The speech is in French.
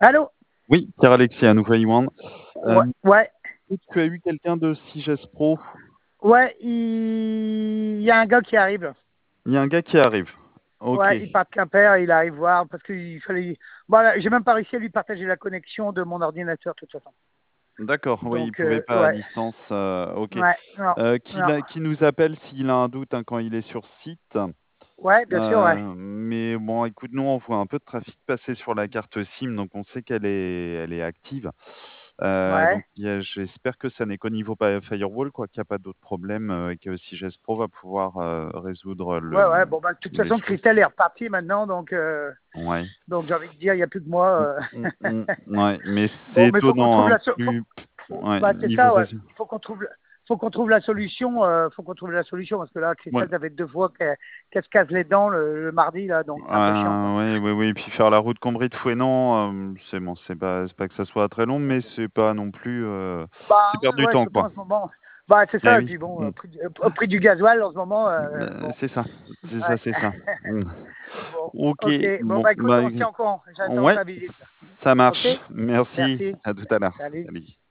Allô? Oui, Pierre-Alexis, à nouveau Iwan. Ouais, ouais, Tu as eu quelqu'un de Siges Pro? ouais, il y a un gars qui arrive. Il y a un gars qui arrive. OK. Ouais, il part de Quimper, il arrive voir parce qu'il fallait. Bon, là, j'ai même pas réussi à lui partager la connexion de mon ordinateur, de toute façon. D'accord, oui, il Donc, pouvait pas à ouais, distance, OK. ouais, non, non. Qui nous appelle s'il a un doute, hein, quand il est sur site. Ouais, bien sûr, ouais. Mais bon, écoute, nous, on voit un peu de trafic passer sur la carte SIM, donc on sait qu'elle est active. Donc Ouais, j'espère que ça n'est qu'au niveau firewall, quoi, qu'il y a pas d'autres problèmes, et que Siges Pro va pouvoir, résoudre ouais, ouais. Bon, bah, de toute les façon, choses. Christelle est repartie maintenant, Ouais. donc j'ai envie de dire, il n'y a plus que moi. Ouais, mais Bon, c'est mais il faut qu'on étonnant, trouve hein, la solution. plus ouais, Bah, c'est niveau ça, ouais. réseau. Faut qu'on trouve la solution. Faut qu'on trouve la solution parce que là, Ouais. Christelle, ça fait 2 fois qu'elle se casse les dents le mardi là, donc c'est un peu chiant, quoi. Ah oui, oui, oui, puis faire la route Combry-de-Fouesnant, c'est bon, c'est pas que ça soit très long, mais c'est pas non plus, c'est Bah perdre ouais, du ouais, temps, surtout quoi. en ce moment. Bah c'est Eh ça, et oui, puis bon, au prix du gasoil en ce moment, bon, c'est ça, c'est ça, ouais. c'est ça. Mmh. Bon, OK, ok. Bon, bon, bah écoute, bah, on se tient au courant. J'attends ouais, ta visite. ça Ok? marche. Merci, Merci. à tout à l'heure. Salut. Salut.